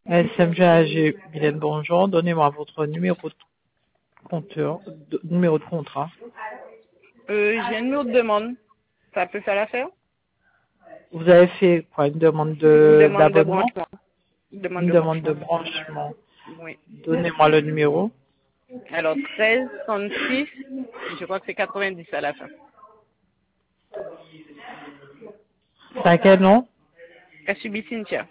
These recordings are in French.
SMGAG, Mylène, bonjour. Donnez-moi votre numéro de compteur, numéro de contrat. J'ai un numéro de demande. Ça peut faire l'affaire? Vous avez fait quoi? Une demande Demande de d'abonnement? branchement. Demande Une de demande de branchement. branchement. Oui. Donnez-moi le numéro. Alors, 13, 36, je crois que c'est 90 à la fin. C'est à quel nom? Kasubi Cynthia.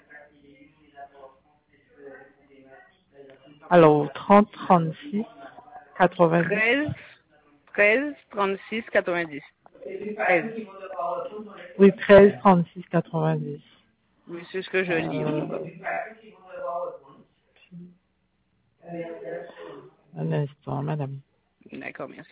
Alors, 30 36 90. 13, 36, 90. 13. Oui, 13 36 90. Oui, c'est ce que je lis en tout cas. Un instant, madame. D'accord, merci.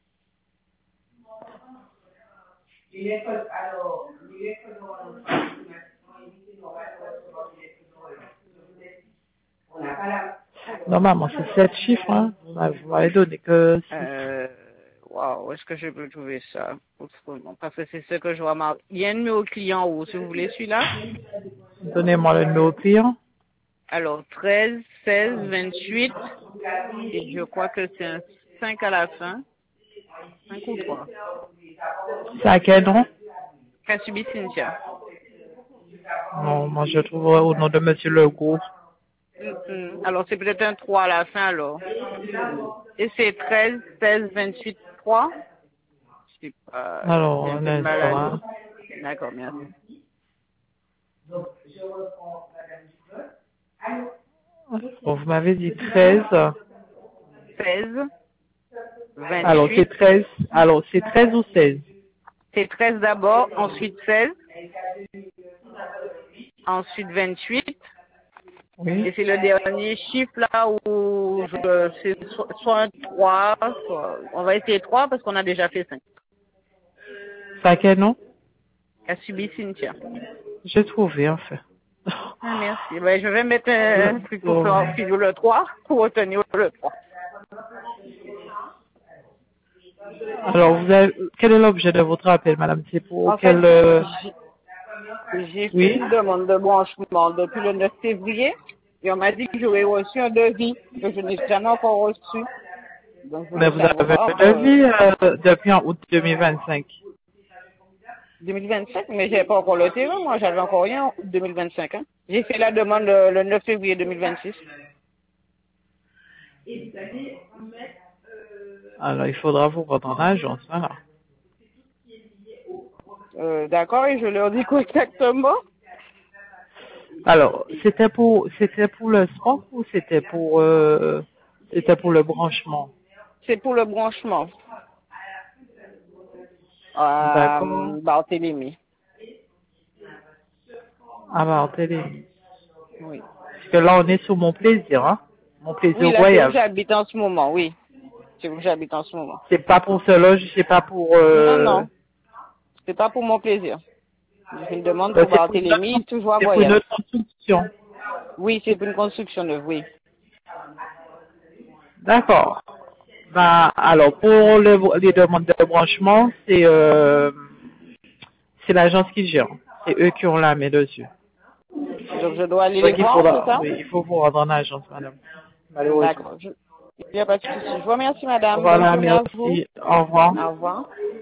Normalement, c'est 7 chiffres, hein. Vous m'avez donné que 6. Waouh, où est-ce que je peux trouver ça? Autrement, parce que c'est ce que je vois mal. Il y a un numéro client où, si vous voulez celui-là. Donnez-moi le numéro client. Alors, 13, 16, 28. Et je crois que c'est un 5 à la fin. 5 ou 3. C'est à quel nom? Kasubi Cynthia. Non, moi je trouve au nom de Monsieur Legault. Alors, c'est peut-être un 3 à la fin, alors. Et c'est 13, 16, 28, 3. Je sais pas, Alors, j'ai un un peu de mal à instant, lire. hein. D'accord, merci. Bon, vous m'avez dit 13. 16, Alors, 28. c'est 13. Alors, c'est 13 ou 16? C'est 13 d'abord, ensuite 16, ensuite 28. Oui. Et c'est le dernier chiffre là où c'est soit un 3, soit, on va essayer 3 parce qu'on a déjà fait 5. C'est à quel nom? Kasubi Cynthia. J'ai trouvé, en fait. Ah, merci. Ben, je vais mettre un truc pour faire figure le 3, pour retenir le 3. Alors, quel est l'objet de votre appel, madame? C'est pour En fait, quel... j'ai fait Oui. une demande de branchement depuis le 9 février et on m'a dit que j'aurais reçu un devis que je n'ai jamais encore reçu. Donc, je Mais voulais vous avez savoir un devis depuis en août 2025. 2025, mais j'ai pas encore le terrain, moi, j'avais encore rien en 2025. Hein. J'ai fait la demande le 9 février 2026. Alors, il faudra vous rendre en agence, voilà. D'accord, et je leur dis quoi exactement? Alors, c'était pour le sport ou c'était pour le branchement? C'est pour le branchement. D'accord. Barthélemy. Ah bah, en télé. Oui. Parce que là, on est sur mon plaisir, hein. Mon plaisir Oui, là, c'est où voyage. j'habite en ce moment, oui. C'est où j'habite en ce moment. C'est pas pour ce loge, c'est pas pour... Non, non, c'est pas pour mon plaisir. J'ai fait une demande pour Barthélemy, toujours à c'est pour une voyage. autre construction. Oui, c'est pour une construction neuve, oui. D'accord. Bah, alors, pour les demandes de branchement, c'est l'agence qui gère. C'est eux qui ont la main dessus. Donc, je dois aller les Donc, voir, c'est ça? oui, il faut vous rendre en agence, madame. Malheureusement. D'accord. Il n'y a pas de souci. Je vous remercie, madame. Bonne Voilà, journée à vous. merci. Au revoir. Au revoir.